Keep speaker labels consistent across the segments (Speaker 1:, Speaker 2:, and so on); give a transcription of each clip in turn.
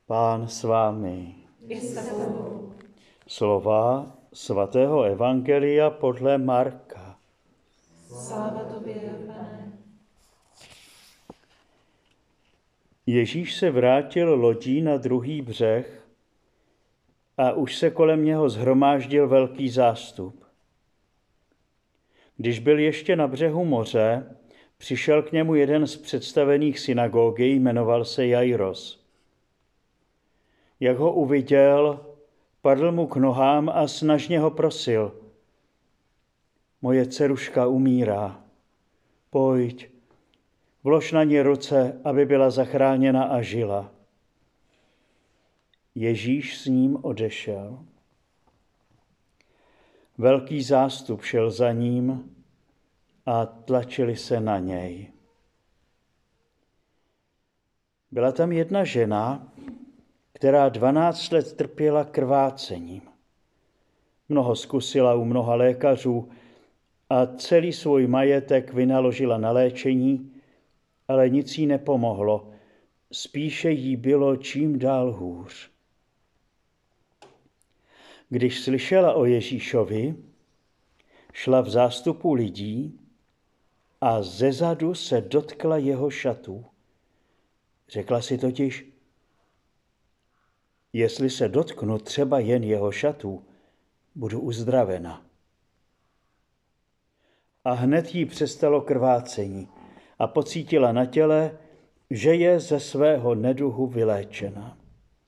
Speaker 1: Pán s vámi. Slova svatého evangelia podle Marka.
Speaker 2: Sláva tobě, Pane.
Speaker 1: Ježíš se vrátil lodí na druhý břeh a už se kolem něho shromáždil velký zástup. Když byl ještě na břehu moře, přišel k němu jeden z představených synagogy, jmenoval se Jairos. Jak ho uviděl, padl mu k nohám a snažně ho prosil: Moje dceruška umírá, pojď, vlož na ní ruce, aby byla zachráněna a žila. Ježíš s ním odešel. Velký zástup šel za ním a tlačili se na něj. Byla tam jedna žena, která 12 let trpěla krvácením. Mnoho zkusila u mnoha lékařů a celý svůj majetek vynaložila na léčení, ale nic jí nepomohlo. Spíše jí bylo čím dál hůř. Když slyšela o Ježíšovi, šla v zástupu lidí a zezadu se dotkla jeho šatů. Řekla si totiž: jestli se dotknu třeba jen jeho šatů, budu uzdravena. A hned jí přestalo krvácení a pocítila na těle, že je ze svého neduhu vyléčena.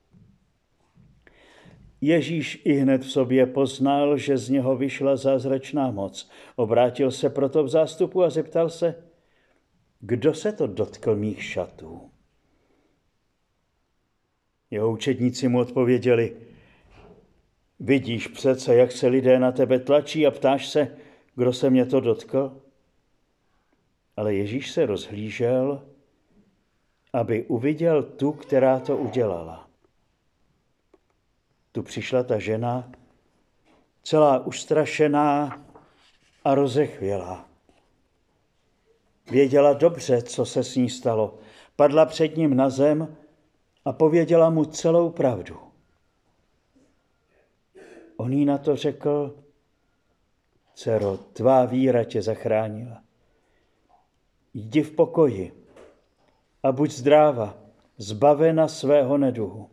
Speaker 1: Ježíš ihned v sobě poznal, že z něho vyšla zázračná moc. Obrátil se proto v zástupu a zeptal se: kdo se to dotkl mých šatů? Jeho učedníci mu odpověděli: vidíš přece, jak se lidé na tebe tlačí a ptáš se, kdo se mě to dotkl? Ale Ježíš se rozhlížel, aby uviděl tu, která to udělala. Tu přišla ta žena, celá ustrašená a rozechvělá. Věděla dobře, co se s ní stalo. Padla před ním na zem a pověděla mu celou pravdu. On jí na to řekl: dcero, tvá víra tě zachránila. Jdi v pokoji a buď zdráva, zbavena svého neduhu.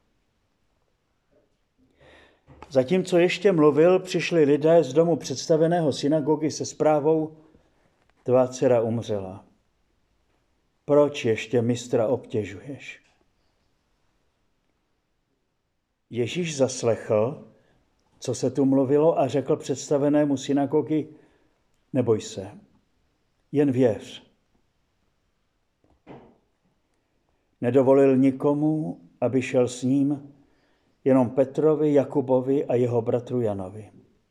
Speaker 1: Zatímco ještě mluvil, přišli lidé z domu představeného synagogy se zprávou: tvá dcera umřela. Proč ještě mistra obtěžuješ? Ježíš zaslechl, co se tu mluvilo, a řekl představenému synagogy: neboj se, jen věř. Nedovolil nikomu, aby šel s ním, jenom Petrovi, Jakubovi a jeho bratru Janovi.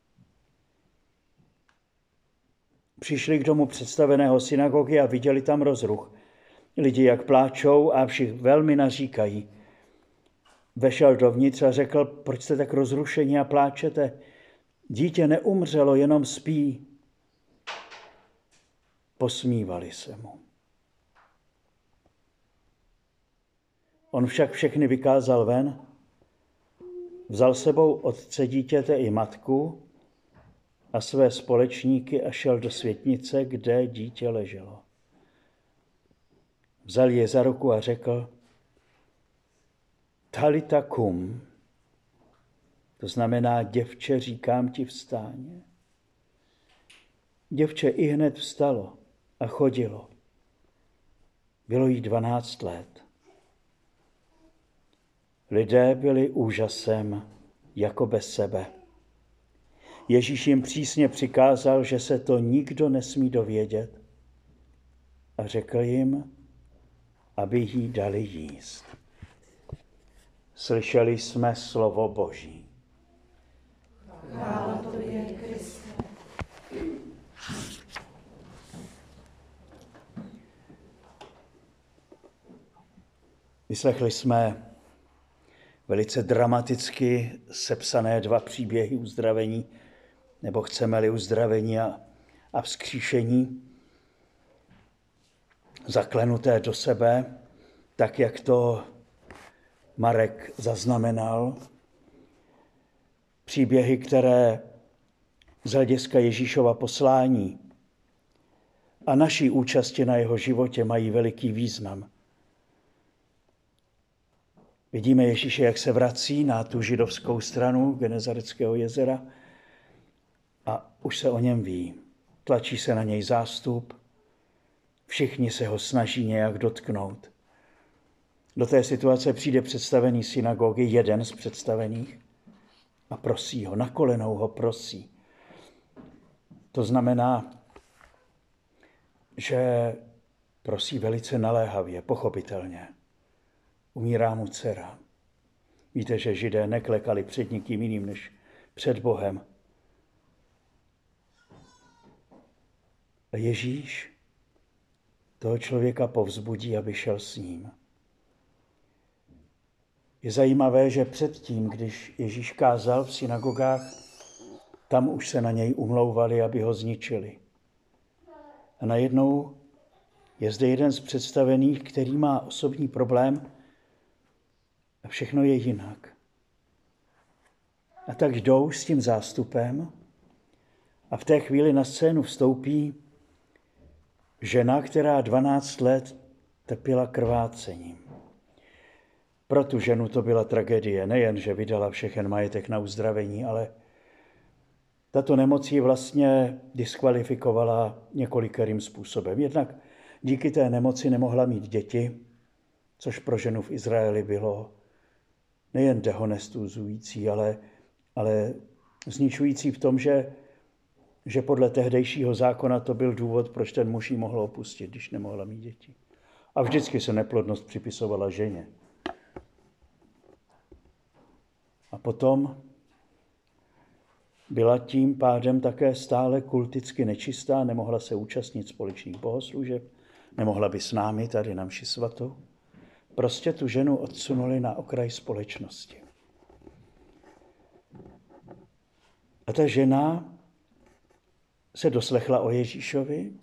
Speaker 1: Přišli k domu představeného synagogy a viděli tam rozruch. Lidi jak pláčou a všichni velmi naříkají. Vešel dovnitř a řekl: proč jste tak rozrušeni a pláčete? Dítě neumřelo, jenom spí. Posmívali se mu. On však všechny vykázal ven, vzal sebou otce dítěte i matku a své společníky a šel do světnice, kde dítě leželo. Vzal je za ruku a řekl: Talita kum, to znamená: děvče, říkám ti, vstáň. Děvče ihned vstalo a chodilo. Bylo jí 12 let. Lidé byli úžasem jako bez sebe. Ježíš jim přísně přikázal, že se to nikdo nesmí dovědět, a řekl jim, aby jí dali jíst. Slyšeli jsme slovo Boží.
Speaker 2: Chvála tobě, Kriste.
Speaker 1: Vyslechli jsme velice dramaticky sepsané 2 příběhy uzdravení, nebo chceme-li uzdravení a vzkříšení, zaklenuté do sebe, tak jak to Marek zaznamenal, příběhy, které z hlediska Ježíšova poslání a naší účasti na jeho životě mají veliký význam. Vidíme Ježíše, jak se vrací na tu židovskou stranu Genezareckého jezera a už se o něm ví. Tlačí se na něj zástup, všichni se ho snaží nějak dotknout. Do té situace přijde představený synagogy, jeden z představených, a prosí ho, na kolenou ho prosí. To znamená, že prosí velice naléhavě, pochopitelně. Umírá mu dcera. Víte, že Židé neklekali před nikým jiným než před Bohem. A Ježíš toho člověka povzbudí, aby šel s ním. Je zajímavé, že předtím, když Ježíš kázal v synagogách, tam už se na něj umlouvali, aby ho zničili. A najednou je zde jeden z představených, který má osobní problém a všechno je jinak. A tak jdou s tím zástupem a v té chvíli na scénu vstoupí žena, která 12 let trpěla krvácením. Pro tu ženu to byla tragédie, nejen, že vydala všechen majetek na uzdravení, ale tato nemoc ji vlastně diskvalifikovala několikerým způsobem. Jednak díky té nemoci nemohla mít děti, což pro ženu v Izraeli bylo nejen dehonestuzující, ale zničující v tom, že podle tehdejšího zákona to byl důvod, proč ten muž ji mohl opustit, když nemohla mít děti. A vždycky se neplodnost připisovala ženě. A potom byla tím pádem také stále kulticky nečistá, nemohla se účastnit společných bohoslužeb, nemohla by s námi tady na mši svatou. Prostě tu ženu odsunuli na okraj společnosti. A ta žena se doslechla o Ježíšovi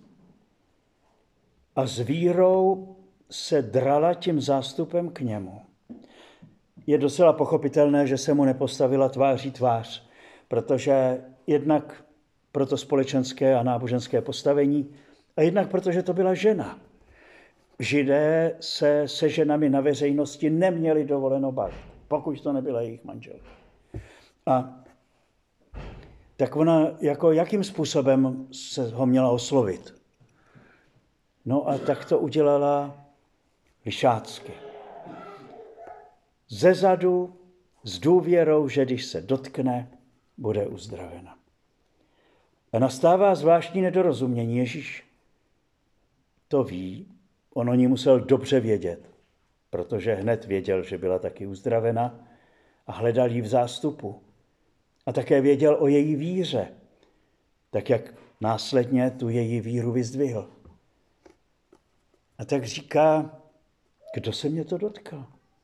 Speaker 1: a s vírou se drala tím zástupem k němu. Je docela pochopitelné, že se mu nepostavila tváří tvář, protože jednak pro to společenské a náboženské postavení a jednak protože to byla žena. Židé se ženami na veřejnosti neměli dovoleno bavit, pokud to nebyla jejich manželka. A tak ona jakým způsobem se ho měla oslovit? No a tak to udělala lišácky. Zezadu s důvěrou, že když se dotkne, bude uzdravena. A nastává zvláštní nedorozumění. Ježíš to ví, on o ní musel dobře vědět, protože hned věděl, že byla taky uzdravena a hledal ji v zástupu. A také věděl o její víře, tak jak následně tu její víru vyzdvihl. A tak říká, kdo se mě to dotkl?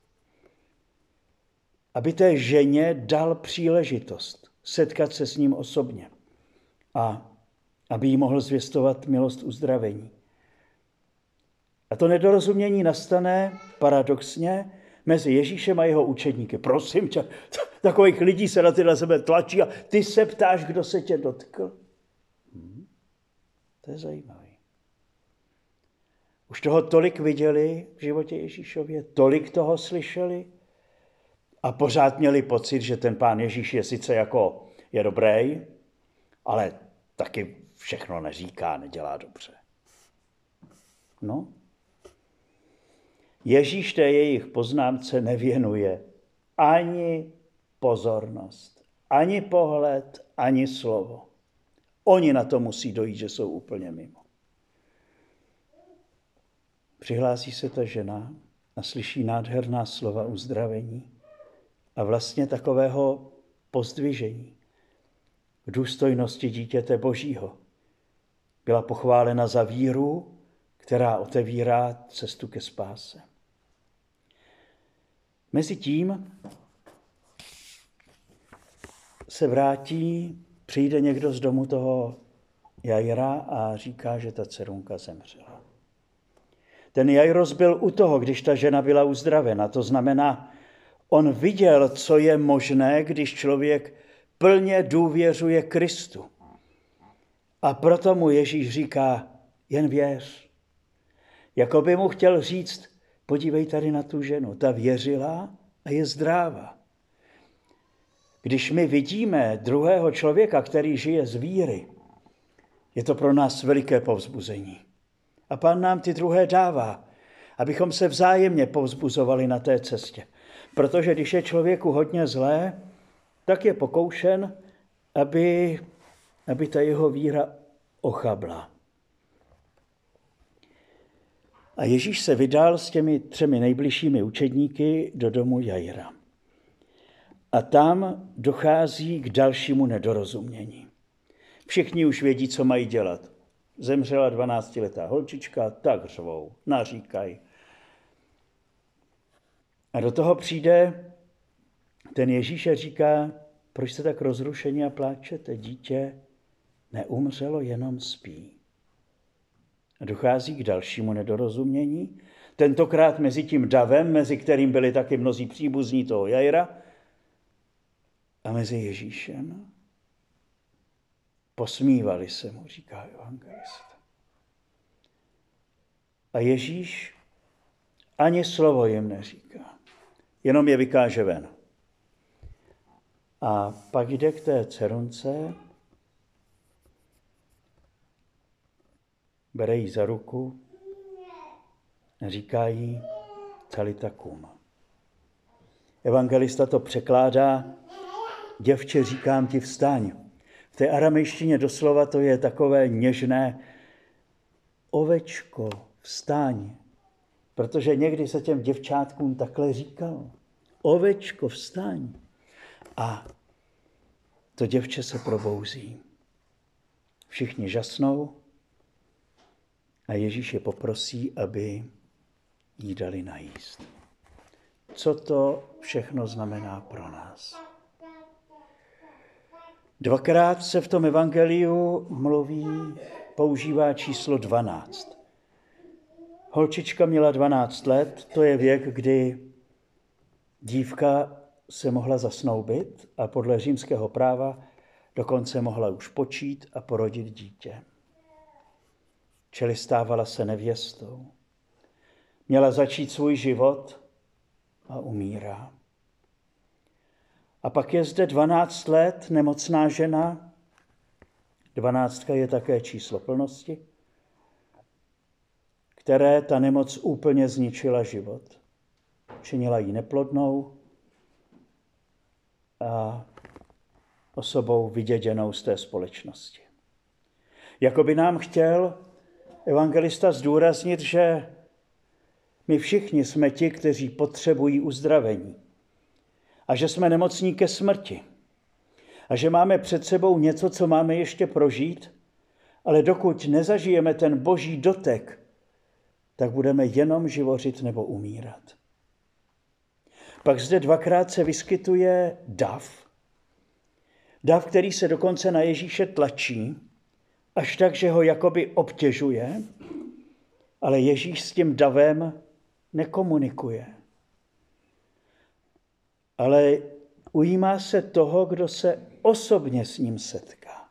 Speaker 1: Aby té ženě dal příležitost setkat se s ním osobně a aby jí mohl zvěstovat milost uzdravení. A to nedorozumění nastane paradoxně mezi Ježíšem a jeho učedníky. Prosím tě, takových lidí se na ty na sebe tlačí a ty se ptáš, kdo se tě dotkl. To je zajímavé. Už toho tolik viděli v životě Ježíšově, tolik toho slyšeli a pořád měli pocit, že ten pán Ježíš je sice je dobrý, ale taky všechno neříká, nedělá dobře. No, Ježíš té jejich poznámce nevěnuje ani pozornost, ani pohled, ani slovo. Oni na to musí dojít, že jsou úplně mimo. Přihlásí se ta žena a slyší nádherná slova uzdravení a vlastně takového pozdvižení v důstojnosti dítěte Božího. Byla pochválena za víru, která otevírá cestu ke spáse. Mezitím se vrátí, přijde někdo z domu toho Jaira a říká, že ta dcerunka zemřela. Ten Jairos byl u toho, když ta žena byla uzdravena. To znamená, On viděl, co je možné, když člověk plně důvěřuje Kristu. A proto mu Ježíš říká, jen věř. Jako by mu chtěl říct, podívej tady na tu ženu, ta věřila a je zdráva. Když my vidíme druhého člověka, který žije z víry, je to pro nás veliké povzbuzení. A Pán nám ty druhé dává, abychom se vzájemně povzbuzovali na té cestě. Protože když je člověku hodně zlé, tak je pokoušen, aby ta jeho víra ochabla. A Ježíš se vydal s těmi 3 nejbližšími učedníky do domu Jaira. A tam dochází k dalšímu nedorozumění. Všichni už vědí, co mají dělat. Zemřela 12letá holčička, tak řvou, naříkají. A do toho přijde ten Ježíš a říká, proč jste tak rozrušení a pláčete? Dítě neumřelo, jenom spí. A dochází k dalšímu nedorozumění, tentokrát mezi tím davem, mezi kterým byli taky mnozí příbuzní toho Jaira, a mezi Ježíšem. Posmívali se mu, říká evangelista. A Ježíš ani slovo jim neříká, jenom je vykáže ven. A pak jde k té dcerunce, bere jí za ruku a říká jí talita kum. Evangelista to překládá, děvče, říkám ti, vstaň. V té aramejštině doslova to je takové něžné, ovečko, vstaň. Protože někdy se těm děvčátkům takhle říkalo. Ovečko, vstaň. A to děvče se probouzí. Všichni žasnou a Ježíš je poprosí, aby jí dali najíst. Co to všechno znamená pro nás? 2krát se v tom evangeliu používá číslo 12. Holčička měla 12 let, to je věk, kdy dívka se mohla zasnoubit a podle římského práva dokonce mohla už počít a porodit dítě. Čili stávala se nevěstou. Měla začít svůj život a umírá. A pak je zde 12 let nemocná žena. 12 je také číslo plnosti, které ta nemoc úplně zničila život. Činila ji neplodnou a osobou vyděděnou z té společnosti. Jakoby nám chtěl evangelista zdůraznit, že my všichni jsme ti, kteří potřebují uzdravení. A že jsme nemocní ke smrti. A že máme před sebou něco, co máme ještě prožít, ale dokud nezažijeme ten boží dotek, tak budeme jenom živořit nebo umírat. Pak zde 2krát se vyskytuje dav. Dav, který se dokonce na Ježíše tlačí, až tak, že ho jakoby obtěžuje, ale Ježíš s tím davem nekomunikuje. Ale ujímá se toho, kdo se osobně s ním setká.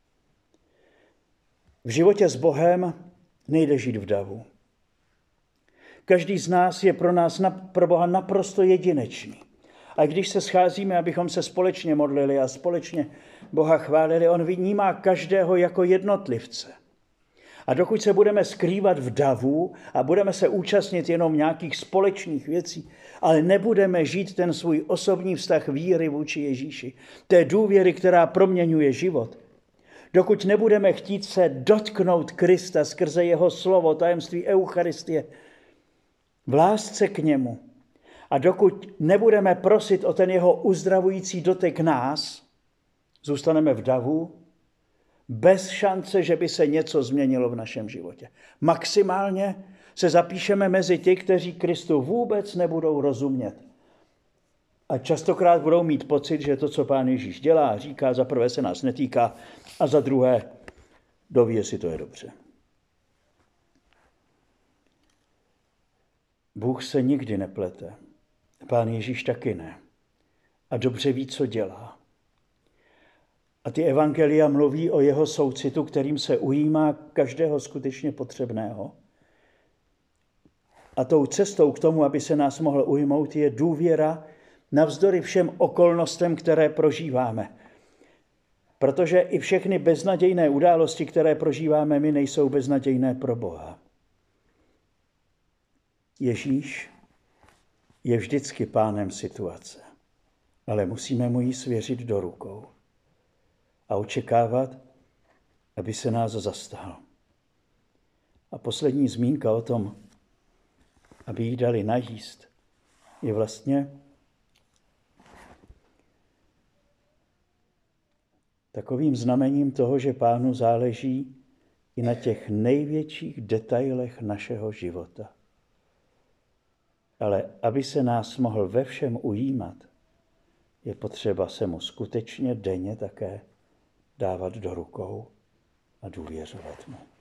Speaker 1: V životě s Bohem nejde žít v davu. Každý z nás je pro Boha naprosto jedinečný. A když se scházíme, abychom se společně modlili a společně Boha chválili, on vnímá každého jako jednotlivce. A dokud se budeme skrývat v davu a budeme se účastnit jenom nějakých společných věcí, ale nebudeme žít ten svůj osobní vztah víry vůči Ježíši, té důvěry, která proměňuje život, dokud nebudeme chtít se dotknout Krista skrze jeho slovo, tajemství Eucharistie, v lásce k němu, a dokud nebudeme prosit o ten jeho uzdravující dotek nás, zůstaneme v davu, bez šance, že by se něco změnilo v našem životě. Maximálně se zapíšeme mezi ty, kteří Kristu vůbec nebudou rozumět. A častokrát budou mít pocit, že to, co Pán Ježíš dělá a říká, za prvé se nás netýká a za druhé doví, jestli to je dobře. Bůh se nikdy neplete. Pán Ježíš taky ne. A dobře ví, co dělá. A ty evangelia mluví o jeho soucitu, kterým se ujímá každého skutečně potřebného. A tou cestou k tomu, aby se nás mohl ujmout, je důvěra navzdory všem okolnostem, které prožíváme. Protože i všechny beznadějné události, které prožíváme my, nejsou beznadějné pro Boha. Ježíš je vždycky pánem situace, ale musíme mu ji svěřit do rukou a očekávat, aby se nás zastal. A poslední zmínka o tom, aby jí dali najíst, je vlastně takovým znamením toho, že Pánu záleží i na těch největších detailech našeho života. Ale aby se nás mohl ve všem ujímat, je potřeba se mu skutečně denně také dávat do rukou a důvěřovat mu.